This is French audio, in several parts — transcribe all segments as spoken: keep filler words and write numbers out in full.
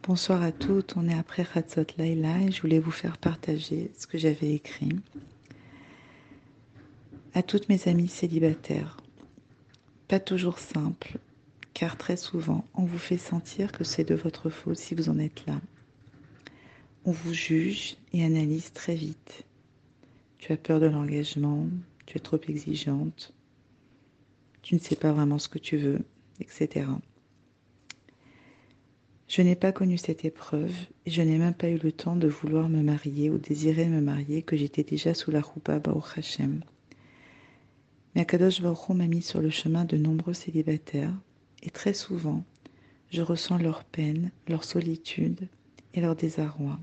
Bonsoir à toutes, on est après Chatzot Laïla et je voulais vous faire partager ce que j'avais écrit. À toutes mes amies célibataires, pas toujours simple, car très souvent on vous fait sentir que c'est de votre faute si vous en êtes là. On vous juge et analyse très vite. Tu as peur de l'engagement, tu es trop exigeante, tu ne sais pas vraiment ce que tu veux, et cetera. Je n'ai pas connu cette épreuve et je n'ai même pas eu le temps de vouloir me marier ou désirer me marier que j'étais déjà sous la roupa Baruch Hashem. Mais Akadosh Baruch Hu m'a mis sur le chemin de nombreux célibataires et très souvent, je ressens leur peine, leur solitude et leur désarroi.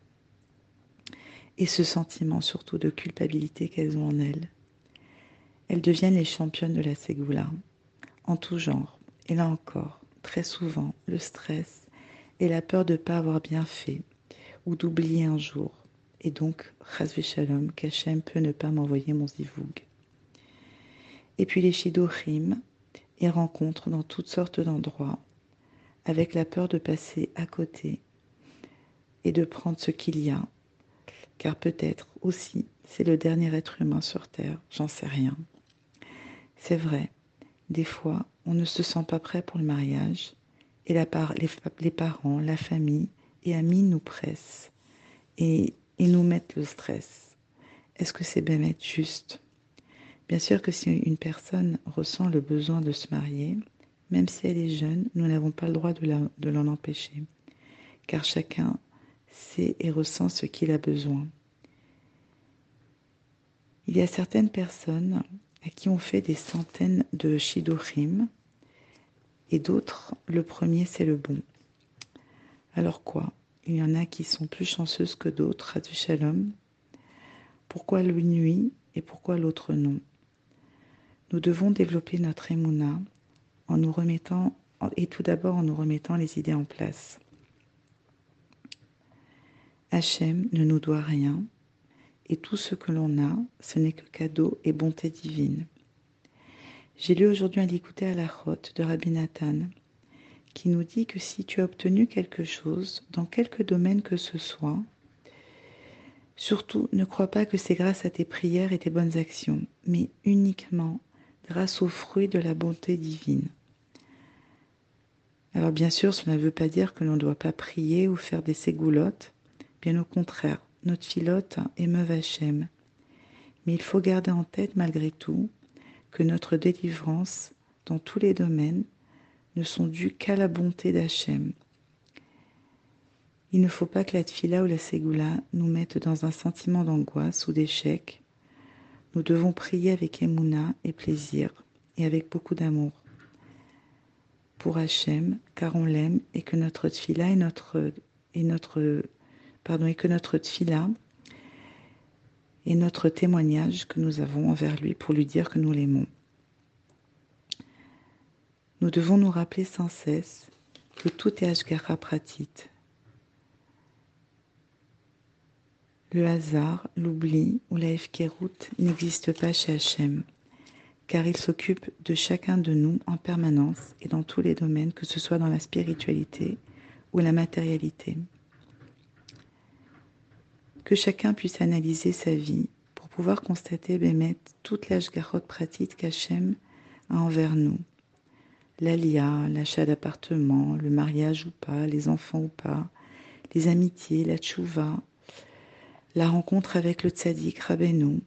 Et ce sentiment surtout de culpabilité qu'elles ont en elles. Elles deviennent les championnes de la Ségoula, en tout genre. Et là encore, très souvent, le stress et la peur de ne pas avoir bien fait ou d'oublier un jour. Et donc, Chas Shalom, qu'Hachem peut ne pas m'envoyer mon zivoug. Et puis les Shidochim et rencontres dans toutes sortes d'endroits, avec la peur de passer à côté et de prendre ce qu'il y a, car peut-être aussi c'est le dernier être humain sur Terre, j'en sais rien. C'est vrai, des fois on ne se sent pas prêt pour le mariage, et la par- les, les parents, la famille et amis nous pressent et, et nous mettent le stress. Est-ce que c'est bien être juste? Bien sûr que si une personne ressent le besoin de se marier, même si elle est jeune, nous n'avons pas le droit de, la, de l'en empêcher, car chacun sait et ressent ce qu'il a besoin. Il y a certaines personnes à qui on fait des centaines de shidurim, et d'autres, le premier c'est le bon. Alors quoi? Il y en a qui sont plus chanceuses que d'autres, à du shalom. Pourquoi l'une oui et pourquoi l'autre non? Nous devons développer notre émouna en nous remettant, et tout d'abord en nous remettant les idées en place. Hachem ne nous doit rien, et tout ce que l'on a, ce n'est que cadeau et bonté divine. J'ai lu aujourd'hui un Likutei Halachot de Rabbi Nathan, qui nous dit que si tu as obtenu quelque chose, dans quelque domaine que ce soit, surtout ne crois pas que c'est grâce à tes prières et tes bonnes actions, mais uniquement grâce aux fruits de la bonté divine. Alors bien sûr, cela ne veut pas dire que l'on ne doit pas prier ou faire des ségoulottes, bien au contraire, notre filote émeuve Hachem. Mais il faut garder en tête malgré tout que notre délivrance dans tous les domaines ne sont dues qu'à la bonté d'Hachem. Il ne faut pas que la tfila ou la ségoula nous mette dans un sentiment d'angoisse ou d'échec. Nous devons prier avec émouna et plaisir et avec beaucoup d'amour pour Hachem, car on l'aime et que notre tfila est notre, est notre, pardon, et que notre tfila est notre témoignage que nous avons envers lui pour lui dire que nous l'aimons. Nous devons nous rappeler sans cesse que tout est Hashgacha Pratit. Le hasard, l'oubli ou la Hefkerut n'existent pas chez Hachem, car il s'occupe de chacun de nous en permanence et dans tous les domaines, que ce soit dans la spiritualité ou la matérialité. Que chacun puisse analyser sa vie pour pouvoir constater, Bémet, toute l'Hashgarot Pratit qu'Hachem a envers nous. L'alia, l'achat d'appartement, le mariage ou pas, les enfants ou pas, les amitiés, la tchouva, la rencontre avec le tzaddik Rabbeinu.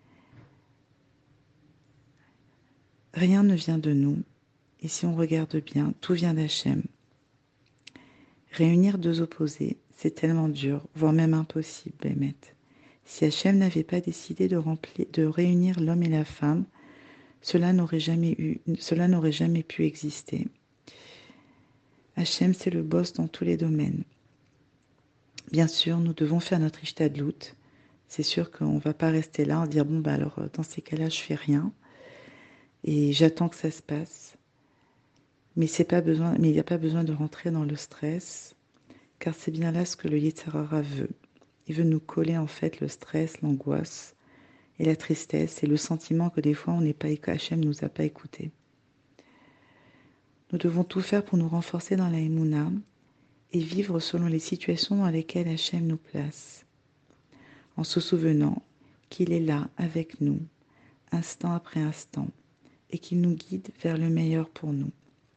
Rien ne vient de nous, et si on regarde bien, tout vient d'Hachem. Réunir deux opposés, c'est tellement dur, voire même impossible, Bémet. Si Hachem n'avait pas décidé de, remplir, de réunir l'homme et la femme, cela n'aurait jamais eu, cela n'aurait jamais pu exister. Hachem, c'est le boss dans tous les domaines. Bien sûr, nous devons faire notre ishtadlout. C'est sûr qu'on ne va pas rester là en dire bon bah alors dans ces cas-là je fais rien et j'attends que ça se passe. Mais c'est pas besoin, mais il n'y a pas besoin de rentrer dans le stress, car c'est bien là ce que le Yetzer Hara veut. Il veut nous coller en fait le stress, l'angoisse et la tristesse et le sentiment que des fois on n'est pas, Hachem nous a pas écoutés. Nous devons tout faire pour nous renforcer dans la Emouna et vivre selon les situations dans lesquelles Hachem nous place, en se souvenant qu'il est là avec nous, instant après instant, et qu'il nous guide vers le meilleur pour nous.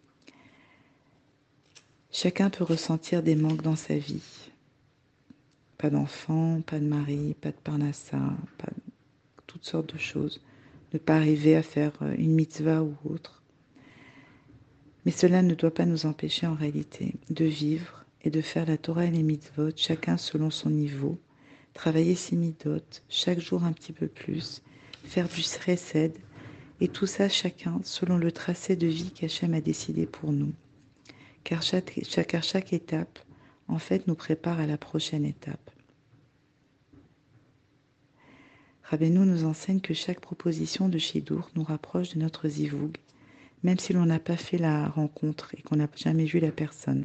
Chacun peut ressentir des manques dans sa vie. Pas d'enfant, pas de mari, pas de parnassa, pas de... toutes sortes de choses. Ne pas arriver à faire une mitzvah ou autre. Mais cela ne doit pas nous empêcher en réalité de vivre et de faire la Torah et les mitzvot, chacun selon son niveau, travailler ses midot, chaque jour un petit peu plus, faire du chesed, et tout ça chacun selon le tracé de vie qu'Hachem a décidé pour nous. Car chaque, chaque, chaque étape, en fait, nous prépare à la prochaine étape. Rabbeinu nous enseigne que chaque proposition de Shidur nous rapproche de notre Zivug, même si l'on n'a pas fait la rencontre et qu'on n'a jamais vu la personne.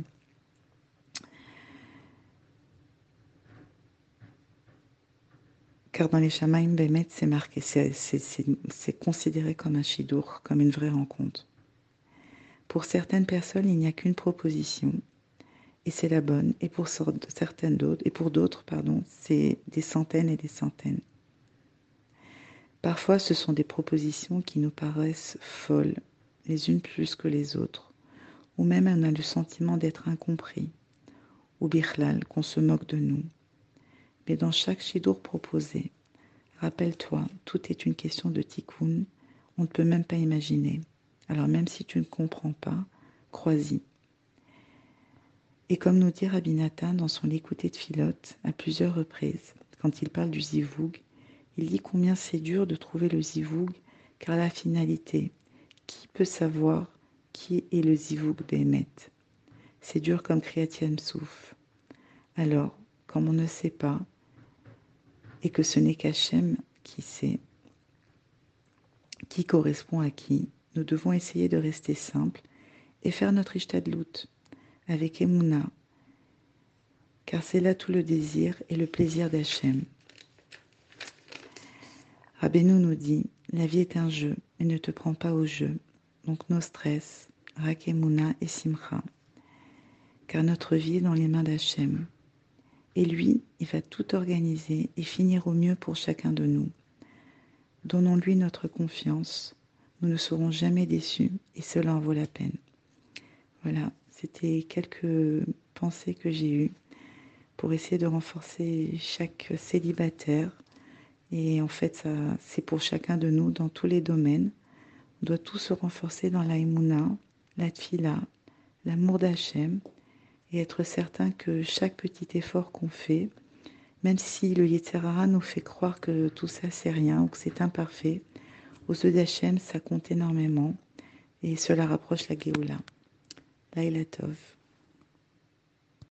Car dans les Shamaim Bemet, c'est marqué, c'est, c'est, c'est, c'est considéré comme un Shidur, comme une vraie rencontre. Pour certaines personnes, il n'y a qu'une proposition, et c'est la bonne, et pour certaines d'autres, et pour d'autres, pardon, c'est des centaines et des centaines. Parfois, ce sont des propositions qui nous paraissent folles, les unes plus que les autres, ou même on a le sentiment d'être incompris, ou birlal, qu'on se moque de nous. Mais dans chaque shidur proposé, rappelle-toi, tout est une question de tikkun, on ne peut même pas imaginer. Alors même si tu ne comprends pas, crois-y. Et comme nous dit Rabbi Nathan dans son L'écouté de Philote à plusieurs reprises, quand il parle du zivug, il dit combien c'est dur de trouver le zivug, car la finalité, qui peut savoir qui est le zivug Béhémet? C'est dur comme Kriyat Yam Souf. Alors, comme on ne sait pas, et que ce n'est qu'Hachem qui sait, qui correspond à qui, nous devons essayer de rester simples et faire notre ishtadlout avec Emouna, car c'est là tout le désir et le plaisir d'Hachem. Rabbeinu nous dit, la vie est un jeu, mais ne te prends pas au jeu. Donc nos stress, Rak Emouna et Simcha, car notre vie est dans les mains d'Hachem. Et lui, il va tout organiser et finir au mieux pour chacun de nous. Donnons-lui notre confiance, nous ne serons jamais déçus et cela en vaut la peine. Voilà, c'était quelques pensées que j'ai eues pour essayer de renforcer chaque célibataire. Et en fait, ça, c'est pour chacun de nous dans tous les domaines. On doit tous se renforcer dans la Emouna, la Tfila, l'amour d'Hachem et être certain que chaque petit effort qu'on fait, même si le Yetzer Hara nous fait croire que tout ça c'est rien ou que c'est imparfait, aux yeux d'Hachem ça compte énormément et cela rapproche la Géoula. Laïla Tov.